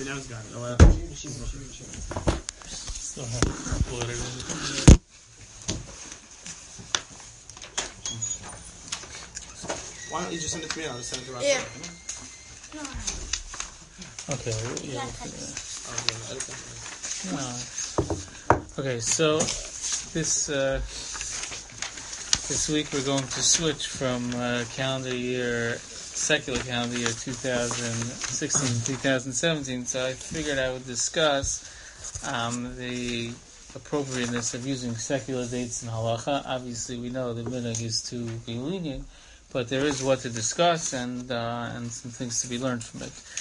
now it's got it. Oh, well. Still have water in it. Why don't you just send it to me? I'll just send it to Rob. Yeah. Okay. No. Okay, so this week we're going to switch from secular calendar year 2016 to 2017. So I figured I would discuss the appropriateness of using secular dates in halacha. Obviously, we know the minhag is to be lenient, but there is what to discuss and some things to be learned from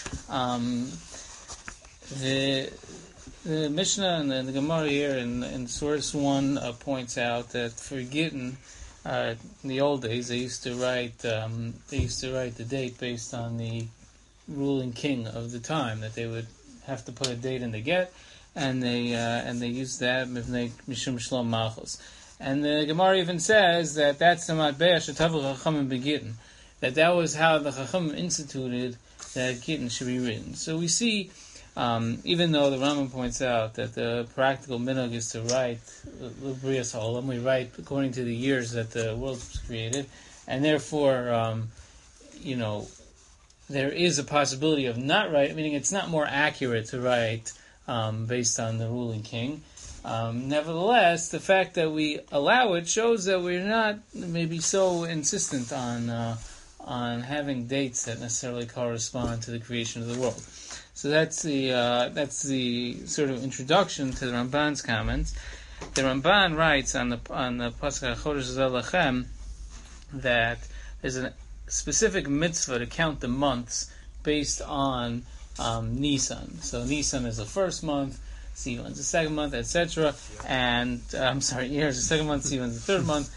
it. The Mishnah and the Gemara here in source 1 points out that for Gittin, in the old days they used to write the date based on the ruling king of the time, that they would have to put a date in the get, and they used that mishum shlom malchus. And the Gemara even says that that's the matbeh shetavu chachamim begittin, that was how the chachamim instituted that Gittin should be written. So we see, even though the Rambam points out that the practical minhag is to write L'brias ha'olam, we write according to the years that the world was created, and therefore, there is a possibility of not writing, meaning it's not more accurate to write based on the ruling king. Nevertheless, the fact that we allow it shows that we're not maybe so insistent on having dates that necessarily correspond to the creation of the world. So that's the sort of introduction to the Ramban's comments. The Ramban writes on the Pasuk HaChodesh Zalachem that there's a specific mitzvah to count the months based on Nisan. So Nisan is the first month, Sivan's the second month, etc. And Iyar is the second month, Sivan's the third month,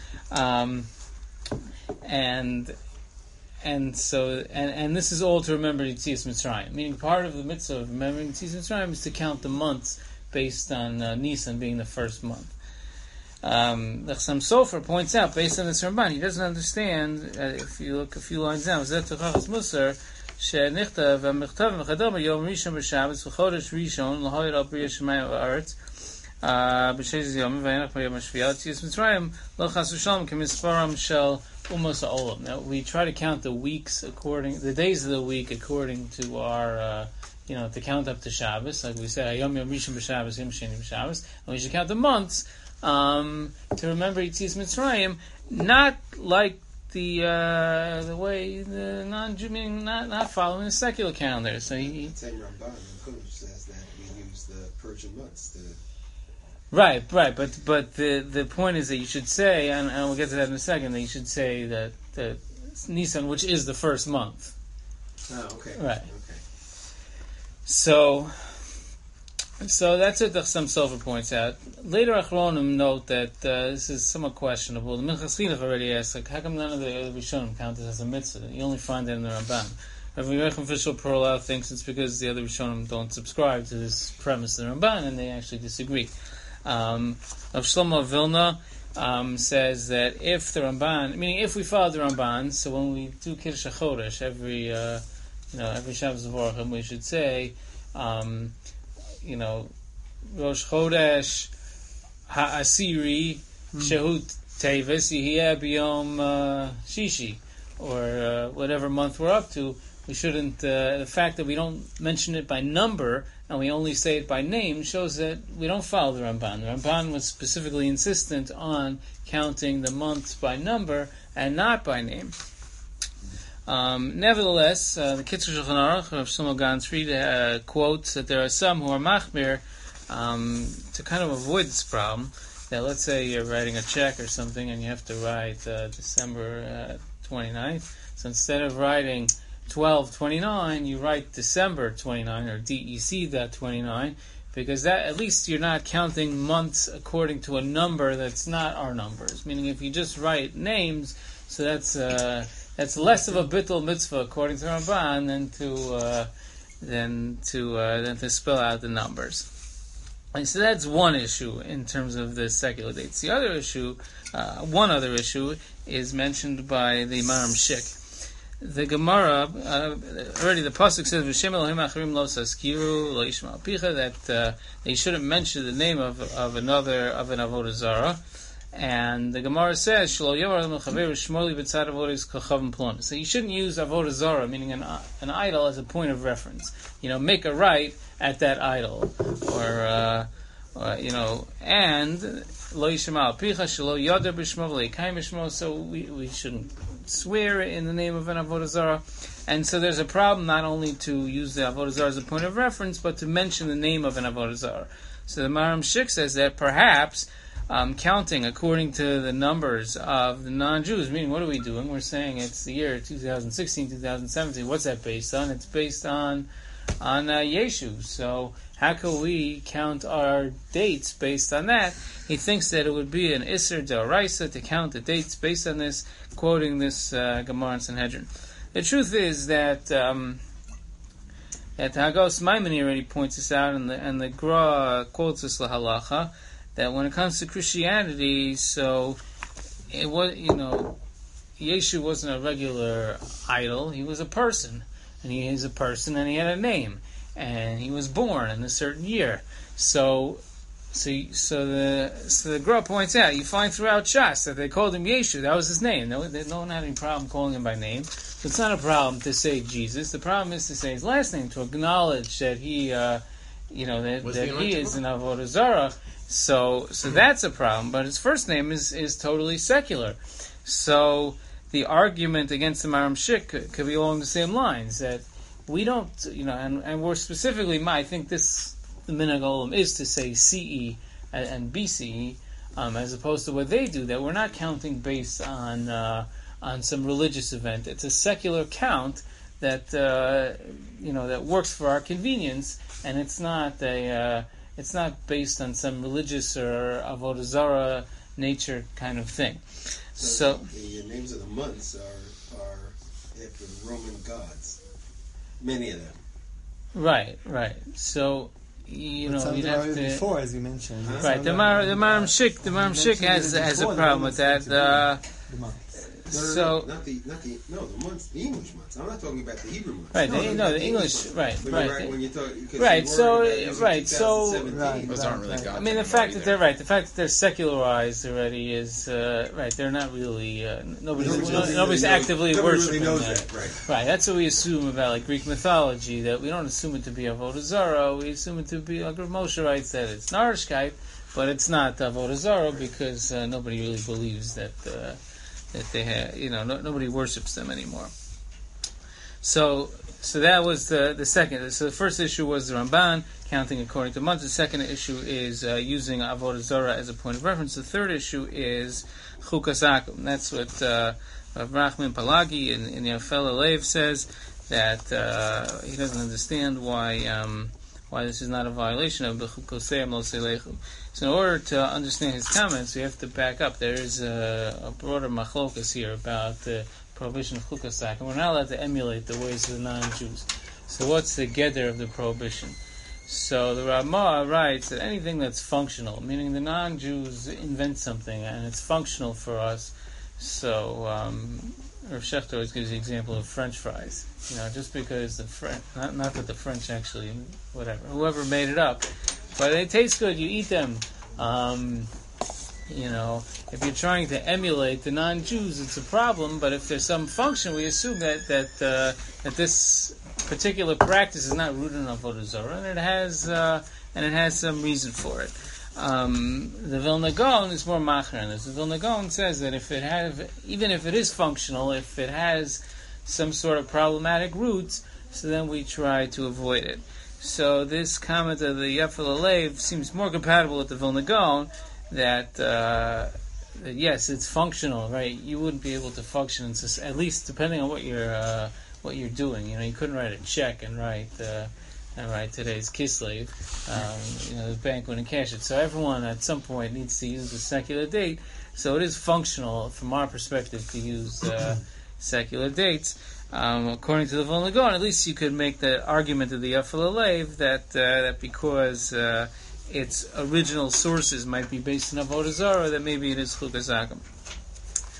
and this is all to remember Yetzias Mitzrayim. Meaning, part of the mitzvah of remembering Yetzias Mitzrayim is to count the months based on Nisan being the first month. The Chassam Sofer points out, based on this Ramban, he doesn't understand. If you look a few lines down, Zet Tuchachas Musar she'nichtav v'michtav v'chadam yom rishon b'Shabbos v'chodesh rishon l'hoyer al b'riyas shemayim v'aretz b'sheiz yom v'yanach b'yom hashviyah Yetzias Mitzrayim lo chas v'shalom k'misparam shel Umas Olam. Now we try to count the weeks the days of the week according to our, to count up to Shabbos. Like we say, Yom Rishon b'Shabbos, Yom Sheni b'Shabbos, and we should count the months to remember Yetzias Mitzrayim, not like the way the non-Jew, meaning not following the secular calendar. So he Ramban says that we use the Persian months to. Right, but the point is that you should say, and we'll get to that in a second, that you should say that Nisan, which is the first month. Oh, okay. Right. Okay. So that's what the Chassam Sofer points out. Later Achronim note that this is somewhat questionable. The Minchas Chinuch already asked, how come none of the Rishonim count this as a mitzvah? You only find it in the Ramban. Rav Yechon Fishel Perlow thinks it's because the other Rishonim don't subscribe to this premise of the Ramban, and they actually disagree. Rav Shlomo Vilna says that if the Ramban, meaning if we follow the Ramban, so when we do Kiddush HaChodesh every Shabbos V'Orachim, we should say, Rosh Chodesh Ha'asiri Shehut Teves Yiheh B'Yom Shishi, or whatever month we're up to. We shouldn't. The fact that we don't mention it by number and we only say it by name shows that we don't follow the Ramban. The Ramban was specifically insistent on counting the months by number and not by name. Nevertheless, the Kitzur Shulchan Aruch of Shlomo Ganzfried quotes that there are some who are machmir to kind of avoid this problem. That let's say you're writing a check or something and you have to write December 29th. So instead of writing 12/29, you write December 29 or DEC.29, because that at least you're not counting months according to a number that's not our numbers. Meaning, if you just write names, so that's less of a bittul mitzvah according to Ramban than to spell out the numbers. And so that's one issue in terms of the secular dates. The other issue, one other issue, is mentioned by the Maram Shik. the Gemara, already the pasuk says, "V'shem Elohim acharim lo saskiru lo yishma picha," that they shouldn't mention the name of an avodah zarah. And the Gemara says, "Shelo yovar l'mechaveru shmoli b'tzad avodas kachavim plonis." So you shouldn't use avodah zarah, meaning an idol, as a point of reference. Make a right at that idol, or and lo yishma picha shelo yodar b'shmo v'leikayim b'shmo. So we shouldn't swear in the name of an avodah zarah. And so there's a problem not only to use the avodah zarah as a point of reference, but to mention the name of an avodah zarah. So the Maram Shik says that perhaps counting according to the numbers of the non-Jews, meaning what are we doing? We're saying it's the year 2016, 2017. What's that based on? It's based on Yeshu. So how can we count our dates based on that? He thinks that it would be an Isser D'Oraisa to count the dates based on this, quoting this Gemara in Sanhedrin. The truth is that Hagos Maimoni already points this out, and the Gra quotes this lahalacha, that when it comes to Christianity, so it was, Yeshu wasn't a regular idol. He was a person, and he is a person, and he had a name, and he was born in a certain year. So the Gra points out, you find throughout Shas that they called him Yeshu. That was his name. No one had any problem calling him by name. So it's not a problem to say Jesus. The problem is to say his last name, to acknowledge that he, that he is an avodah zarah. So that's a problem. But his first name is totally secular. So the argument against the Maram Shik could be along the same lines, that we don't, and we're specifically, I think the minhag olam is to say CE and BCE, as opposed to what they do, that we're not counting based on some religious event. It's a secular count that that works for our convenience, and it's not based on some religious or avodah zarah nature kind of thing. So the names of the months are after Roman gods, many of them. Right. So you'd have to, before, as you mentioned. Right. The Maram Shik has a problem with that. The months, the English months. I'm not talking about the Hebrew months. Right. The English. Right. When you talk, right. So those aren't really gods. I mean, the fact that they're secularized already is right. They're not really. Nobody's actively worshiping really knows that. Right. That's what we assume about like Greek mythology. That we don't assume it to be avodah zarah. We assume it to be, like Rav Moshe writes, that it's Narishkeit, but it's not avodah zarah, because nobody really believes that they have, nobody worships them anymore. So that was the second. So the first issue was the Ramban, counting according to months. The second issue is using avodah zarah as a point of reference. The third issue is chukas akum. That's what Rav Nachman Palagi in Yafel Alev says, that he doesn't understand why this is not a violation of b'chukoseim lo seilechu. So in order to understand his comments, we have to back up. There is a broader machlokas here about the prohibition of chukas and we're not allowed to emulate the ways of the non-Jews. So what's the gather of the prohibition? So the Ramah writes that anything that's functional, meaning the non-Jews invent something and it's functional for us. So Rav Shechter always gives the example of French fries. Just because the French, not that the French actually, whoever made it up, but they taste good, you eat them. If you're trying to emulate the non-Jews, it's a problem. But if there's some function, we assume that this particular practice is not rooted in avodah zarah, and it has some reason for it. The Vilna Gaon is more macher on this. The Vilna Gaon says that even if it is functional, if it has some sort of problematic roots, so then we try to avoid it. So this comment of the Yafel Alev seems more compatible with the Vilna Gaon, that yes, it's functional, right? You wouldn't be able to function, at least depending on what you're doing. You couldn't write a check and write today's Kislev. The bank wouldn't cash it. So everyone at some point needs to use the secular date. So it is functional from our perspective to use secular dates. According to the Vilna Gaon, at least you could make the argument of the Yafel Alev that because its original sources might be based on avodah zarah, that maybe it is chukas akum.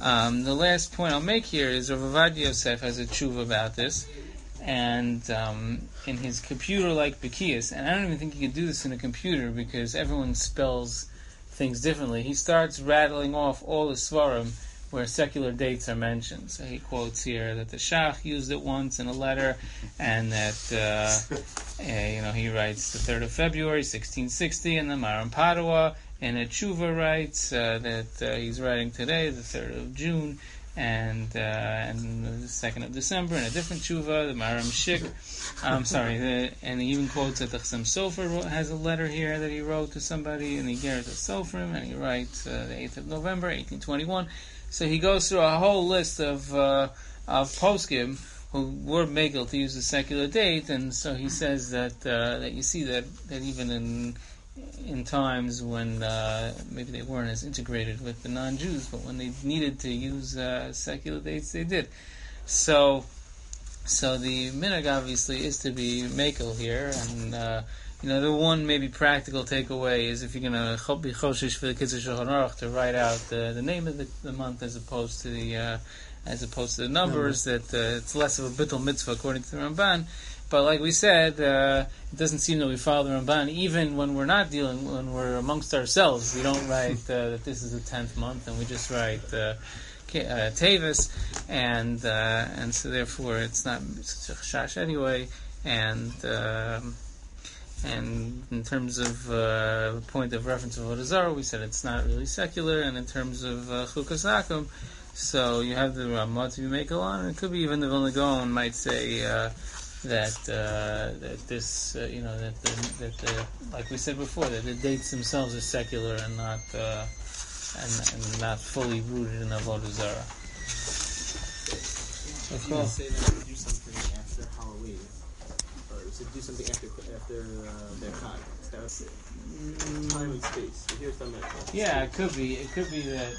The last point I'll make here is Rav Ovadia Yosef has a tshuva about this, and in his computer-like Bekias, and I don't even think you could do this in a computer because everyone spells things differently. He starts rattling off all the svarim where secular dates are mentioned. So he quotes here that the Shach used it once in a letter, and that he writes the 3rd of February, 1660, and the Maram Padua, and a tshuva writes that he's writing today, the 3rd of June, and the 2nd of December, and a different tshuva, the Maram Shik. And he even quotes that the Chassam Sofer has a letter here that he wrote to somebody, and he Igeret Sofrim, and he writes the 8th of November, 1821. So he goes through a whole list of poskim who were megal to use a secular date, and so he says that you see that even in times when maybe they weren't as integrated with the non-Jews, but when they needed to use secular dates, they did. So the minhag obviously is to be megal here, and the one maybe practical takeaway is if you're going to be choshish for the Kitzur Shulchan Aruch to write out the name of the month as opposed to the numbers, that it's less of a bittul mitzvah according to the Ramban. But like we said, it doesn't seem that we follow the Ramban even when we're not when we're amongst ourselves. We don't write that this is the 10th month, and we just write Tevis, and so therefore it's not chash anyway, and in terms of point of reference of Avodah Zarah, we said it's not really secular, and in terms of Chukas Akum, so you have the Ramah to be megal on, and it could be even the Vilna Gaon might say that this, that like we said before, that the dates themselves are secular and not and not fully rooted in Avodah Zarah. If you say that we do something after Halloween, or to do something after their time, that's time and space. So here's the method. Yeah, it could be. It could be that